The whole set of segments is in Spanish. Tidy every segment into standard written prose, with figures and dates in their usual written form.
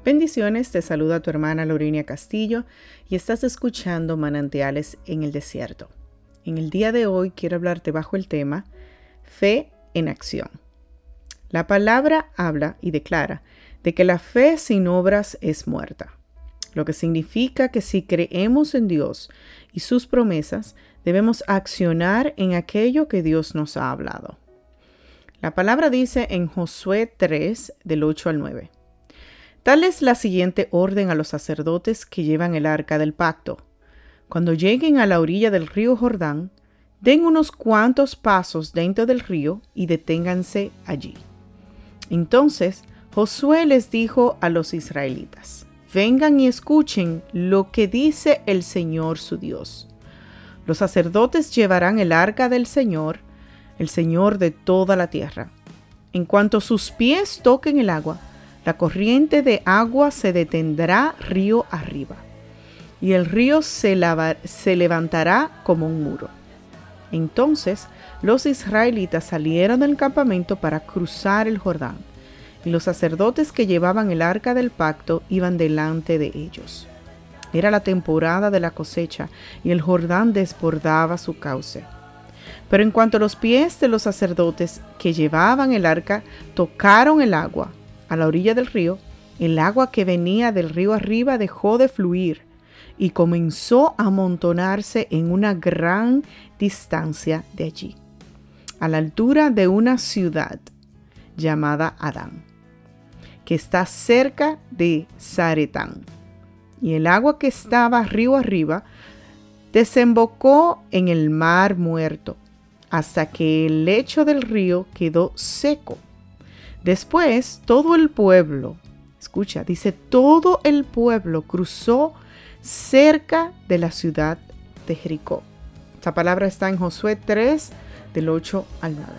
Bendiciones, te saluda tu hermana Lorinia Castillo y estás escuchando Manantiales en el Desierto. En el día de hoy quiero hablarte bajo el tema Fe en Acción. La palabra habla y declara de que la fe sin obras es muerta, lo que significa que si creemos en Dios y sus promesas, debemos accionar en aquello que Dios nos ha hablado. La palabra dice en Josué 3, del 8 al 9. Tal es la siguiente orden a los sacerdotes que llevan el arca del pacto. Cuando lleguen a la orilla del río Jordán, den unos cuantos pasos dentro del río y deténganse allí. Entonces Josué les dijo a los israelitas: vengan y escuchen lo que dice el Señor su Dios. Los sacerdotes llevarán el arca del Señor, el Señor de toda la tierra. En cuanto sus pies toquen el agua, la corriente de agua se detendrá río arriba, y el río se levantará como un muro. Entonces los israelitas salieron del campamento para cruzar el Jordán, y los sacerdotes que llevaban el arca del pacto iban delante de ellos. Era la temporada de la cosecha, y el Jordán desbordaba su cauce. Pero en cuanto los pies de los sacerdotes que llevaban el arca tocaron el agua, a la orilla del río, el agua que venía del río arriba dejó de fluir y comenzó a amontonarse en una gran distancia de allí, a la altura de una ciudad llamada Adán, que está cerca de Zaretán. Y el agua que estaba río arriba desembocó en el mar muerto, hasta que el lecho del río quedó seco. Después, todo el pueblo, escucha, dice, todo el pueblo cruzó cerca de la ciudad de Jericó. Esta palabra está en Josué 3, del 8 al 9.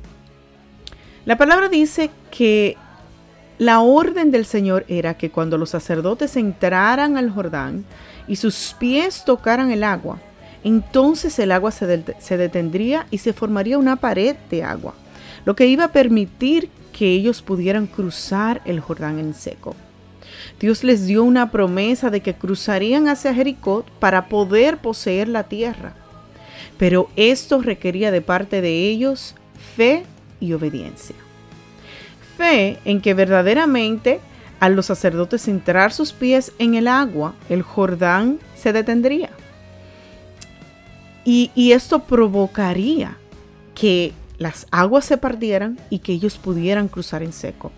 La palabra dice que la orden del Señor era que cuando los sacerdotes entraran al Jordán y sus pies tocaran el agua, entonces el agua se detendría y se formaría una pared de agua, lo que iba a permitir que ellos pudieran cruzar el Jordán en seco. Dios les dio una promesa de que cruzarían hacia Jericó para poder poseer la tierra. Pero esto requería de parte de ellos fe y obediencia. Fe en que verdaderamente al los sacerdotes entrar sus pies en el agua, el Jordán se detendría. Y esto provocaría que las aguas se partieran y que ellos pudieran cruzar en seco.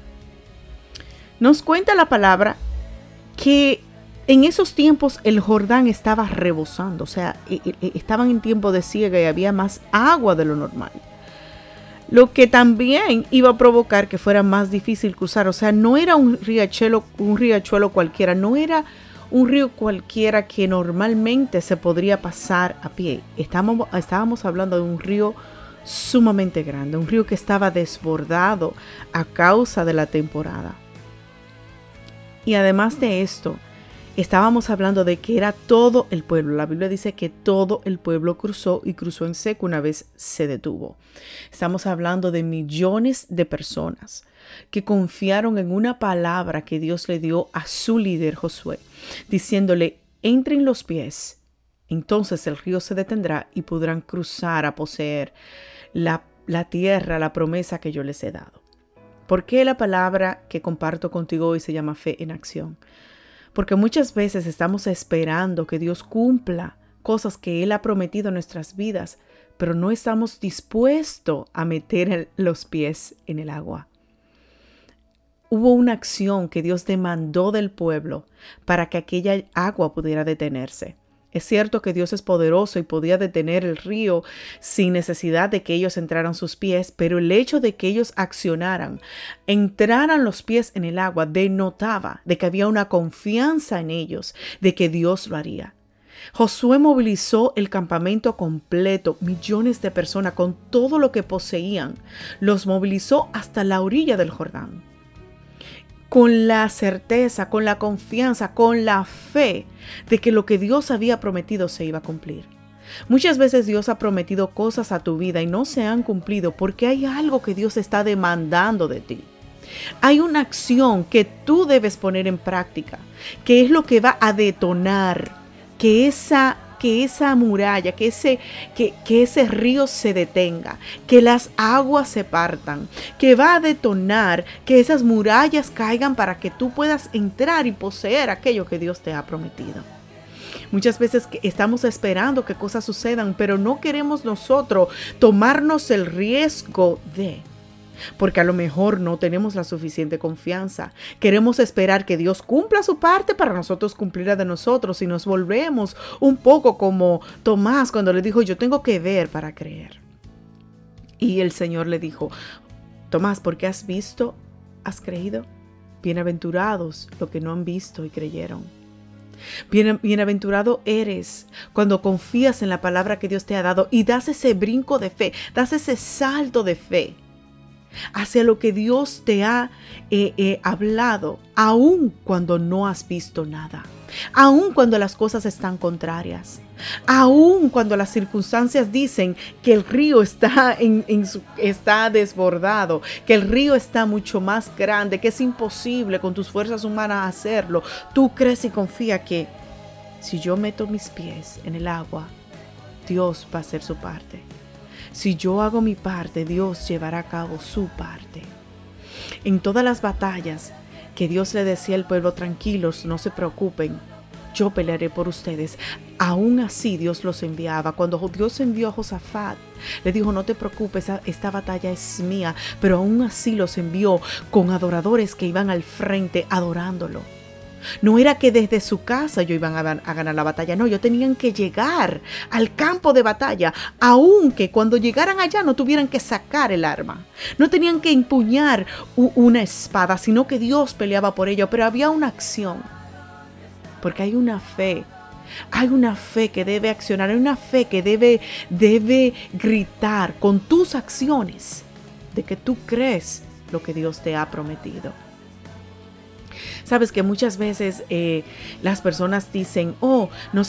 Nos cuenta la palabra que en esos tiempos el Jordán estaba rebosando, o sea, estaban en tiempo de siega y había más agua de lo normal. Lo que también iba a provocar que fuera más difícil cruzar, o sea, no era un riachuelo cualquiera, no era un río cualquiera que normalmente se podría pasar a pie. Estábamos hablando de un río sumamente grande, un río que estaba desbordado a causa de la temporada. Y además de esto, estábamos hablando de que era todo el pueblo. La Biblia dice que todo el pueblo cruzó y cruzó en seco una vez se detuvo. Estamos hablando de millones de personas que confiaron en una palabra que Dios le dio a su líder Josué, diciéndole: entren los pies. Entonces el río se detendrá y podrán cruzar a poseer la tierra, la promesa que yo les he dado. ¿Por qué la palabra que comparto contigo hoy se llama fe en acción? Porque muchas veces estamos esperando que Dios cumpla cosas que Él ha prometido en nuestras vidas, pero no estamos dispuestos a meter los pies en el agua. Hubo una acción que Dios demandó del pueblo para que aquella agua pudiera detenerse. Es cierto que Dios es poderoso y podía detener el río sin necesidad de que ellos entraran sus pies, pero el hecho de que ellos accionaran, entraran los pies en el agua, denotaba de que había una confianza en ellos, de que Dios lo haría. Josué movilizó el campamento completo, millones de personas con todo lo que poseían, los movilizó hasta la orilla del Jordán. Con la certeza, con la confianza, con la fe de que lo que Dios había prometido se iba a cumplir. Muchas veces Dios ha prometido cosas a tu vida y no se han cumplido porque hay algo que Dios está demandando de ti. Hay una acción que tú debes poner en práctica, que es lo que va a detonar que esa muralla, que ese río se detenga, que las aguas se partan, que va a detonar que esas murallas caigan para que tú puedas entrar y poseer aquello que Dios te ha prometido. Muchas veces estamos esperando que cosas sucedan, pero no queremos nosotros tomarnos el riesgo porque a lo mejor no tenemos la suficiente confianza. Queremos esperar que Dios cumpla su parte para nosotros cumplir la de nosotros y nos volvemos un poco como Tomás cuando le dijo, yo tengo que ver para creer. Y el Señor le dijo, Tomás, porque has visto, has creído. Bienaventurados los que no han visto y creyeron. Bienaventurado eres cuando confías en la palabra que Dios te ha dado y das ese brinco de fe, das ese salto de fe hacia lo que Dios te ha hablado, aun cuando no has visto nada, aun cuando las cosas están contrarias, aun cuando las circunstancias dicen que el río está desbordado, que el río está mucho más grande, que es imposible con tus fuerzas humanas hacerlo. Tú crees y confías que si yo meto mis pies en el agua, Dios va a hacer su parte. Si yo hago mi parte, Dios llevará a cabo su parte. En todas las batallas que Dios le decía al pueblo, tranquilos, no se preocupen, yo pelearé por ustedes. Aún así Dios los enviaba. Cuando Dios envió a Josafat, le dijo, no te preocupes, esta batalla es mía. Pero aún así los envió con adoradores que iban al frente adorándolo. No era que desde su casa yo iban a ganar la batalla, no, ellos tenían que llegar al campo de batalla, aunque cuando llegaran allá no tuvieran que sacar el arma, no tenían que empuñar una espada, sino que Dios peleaba por ello, pero había una acción, porque hay una fe que debe accionar, hay una fe que debe gritar con tus acciones de que tú crees lo que Dios te ha prometido. Sabes que muchas veces las personas dicen, no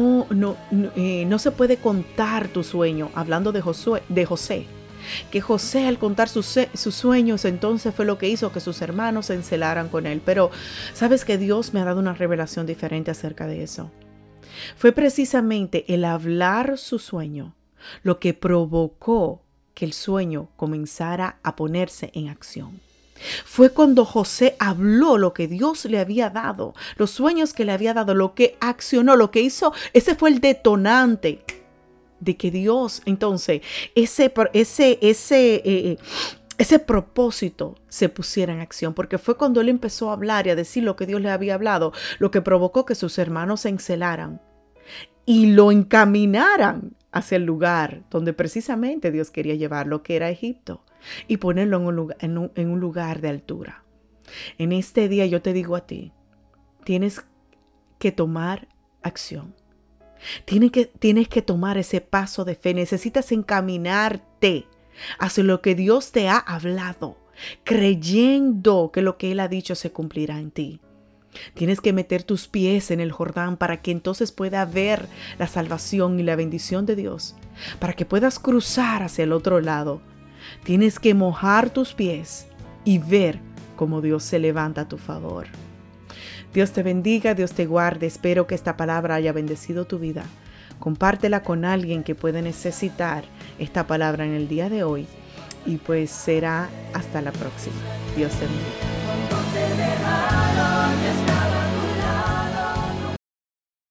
se puede contar tu sueño, hablando de José, que José al contar sus sueños entonces fue lo que hizo que sus hermanos se encelaran con él. Pero sabes que Dios me ha dado una revelación diferente acerca de eso. Fue precisamente el hablar su sueño lo que provocó que el sueño comenzara a ponerse en acción. Fue cuando José habló lo que Dios le había dado, los sueños que le había dado, lo que accionó, lo que hizo. Ese fue el detonante de que Dios, entonces, ese propósito se pusiera en acción, porque fue cuando él empezó a hablar y a decir lo que Dios le había hablado, lo que provocó que sus hermanos se encelaran y lo encaminaran hacia el lugar donde precisamente Dios quería llevarlo, que era Egipto, y ponerlo en un lugar de altura. En este día yo te digo a ti, tienes que tomar acción. Tienes que tomar ese paso de fe. Necesitas encaminarte hacia lo que Dios te ha hablado, creyendo que lo que Él ha dicho se cumplirá en ti. Tienes que meter tus pies en el Jordán para que entonces pueda ver la salvación y la bendición de Dios, para que puedas cruzar hacia el otro lado. Tienes que mojar tus pies y ver cómo Dios se levanta a tu favor. Dios te bendiga, Dios te guarde. Espero que esta palabra haya bendecido tu vida. Compártela con alguien que puede necesitar esta palabra en el día de hoy. Y pues será hasta la próxima. Dios te bendiga.